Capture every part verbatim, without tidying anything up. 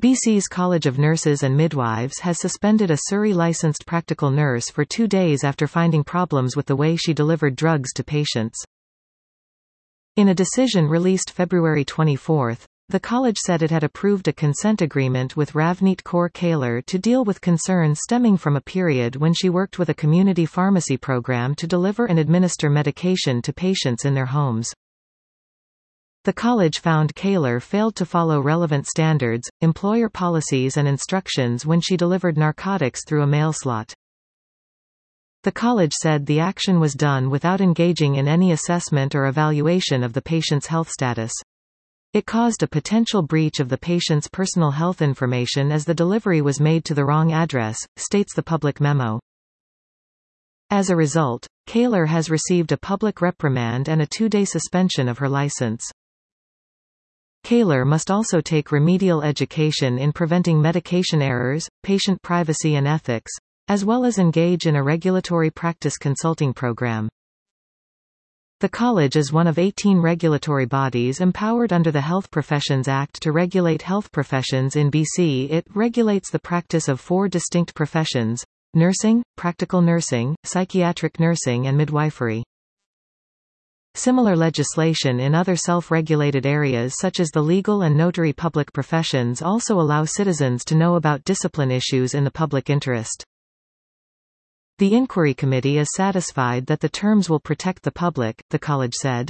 B C's College of Nurses and Midwives has suspended a Surrey-licensed practical nurse for two days after finding problems with the way she delivered drugs to patients. In a decision released February twenty-fourth, the college said it had approved a consent agreement with Ravneet Kaur Kalar to deal with concerns stemming from a period when she worked with a community pharmacy program to deliver and administer medication to patients in their homes. The college found Kalar failed to follow relevant standards, employer policies and instructions when she delivered narcotics through a mail slot. The college said the action was done without engaging in any assessment or evaluation of the patient's health status. It caused a potential breach of the patient's personal health information as the delivery was made to the wrong address, states the public memo. As a result, Kalar has received a public reprimand and a two-day suspension of her license. Kalar must also take remedial education in preventing medication errors, patient privacy and ethics, as well as engage in a regulatory practice consulting program. The college is one of eighteen regulatory bodies empowered under the Health Professions Act to regulate health professions in B C. It regulates the practice of four distinct professions: nursing, practical nursing, psychiatric nursing and midwifery. Similar legislation in other self-regulated areas such as the legal and notary public professions also allow citizens to know about discipline issues in the public interest. The inquiry committee is satisfied that the terms will protect the public, the college said.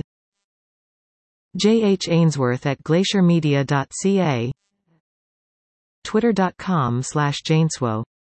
J H Ainsworth at glacier media dot c a, twitter dot com slash janeswo